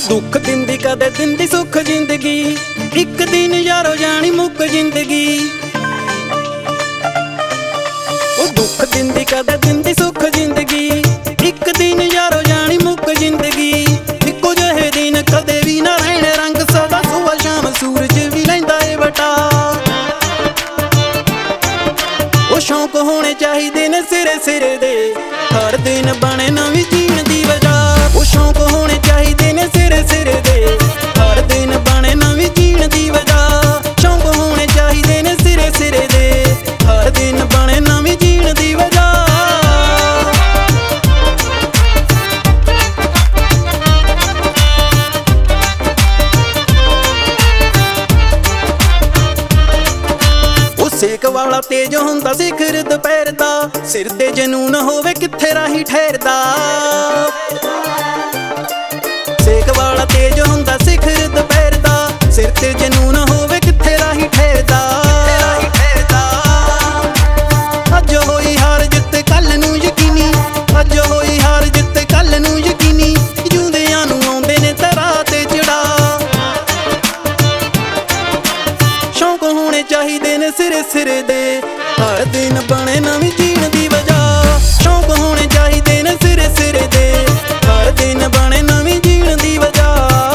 दुख दिंदी कदे दिंदी सुख जिंदगी, एक दिन यारो जानी मुक जिंदगी। दुख दिंदी कदे दिंदी सुख जिंदगी, एक दिन यारो जानी मुक जिंदगी। इक्को जहे दिन कदे भी ना रहने, रंग सदा सुबह शाम सूरज भी लैंदा ए वटा। ओ शौक होने चाहिए ने सिरे सिरे दे, हर दिन बने नवीं जीण दी वजह। ओ शौक होने चाहिए ने सिरे सिरे दे, हर दिन बने नवीं जीण दी वजह। शौक होने चाहिए ने सिरे सिरे दे, हर दिन बने नवीं जीण दी वजह। सेक वाला तेज हुंदा सिखर दुपहर दा, सिर ते जनून होवे किथे राही ठहरदा। सेक वाला तेज हुंदा सिखर दुपहर दा, सिर ते जनून होवे किथे राही ठहरदा। अज होई हार जित कल नूं यकीनी, अज होई हार जित कल नूं यकीनी। जूंदियां नूं आउंदे ने तरा ते चढ़ा, शौक होने चाहिए ने सिरे सिरे दे, हर दिन बने नवीं जीण दी वजह। शौक होने चाहिए ने सिरे सिरे दे, हर दिन बने नवीं जीण दी वजह।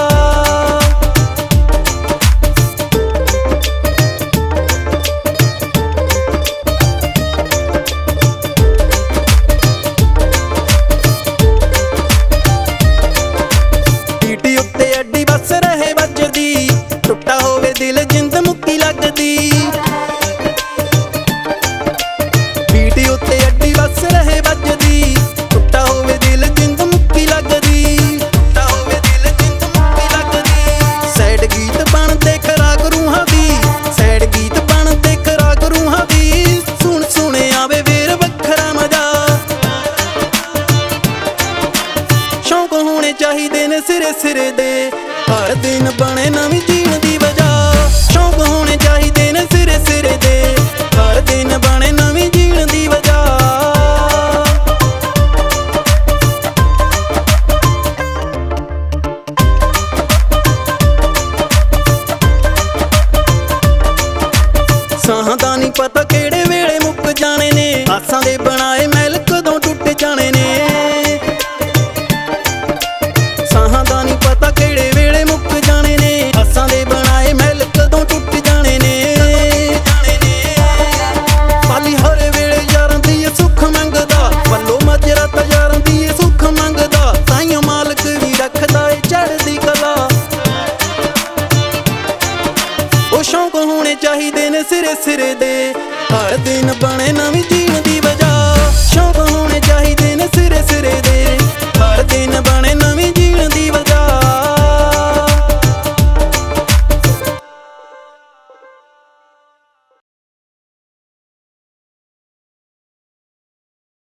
पीटी उत्ते अड्डी बस रहे वजदी, टुटा होवे दिल जिंद मुक्की लगदी। पीटी उत्ते अड्डी बस रहे वजदी, टुटा होवे दिल जिंद मुक्की लगदी। टुटा होवे दिल जिंद मुक्की लगदी। सैड गीत बनदे खराक रूहां दी, सैड गीत बनदे खराक रूहां दी। सुन सुने आवे वेर वखरा मजा, शौक होने चाहिए ने सिरे सिरे दे, हर दिन बने नवीं जीण दी वजह। शौक होने चाहिए ने सिरे सिरे दे, हर दिन बने नवीं जीण दी वजह। साहां दा नहीं पता केड़े वेले मुक जाने ने, आसां दे बनाए महल कदों टुट जाने ने। साहां दा नहीं पता केड़े वेले मुक जाने ने, आसां दे बनाए महल कदों टुट जाने ने। पाली हर वेले यारां दी सुख मंगदा, पल्लो मजरा तां यारां दी सुख मंगदा। ताइयों मालक भी रखदा ए चढ़दी कला, ओ शौक होने चाहिए ने सिरे सिरे दे, हर दिन बने नवीं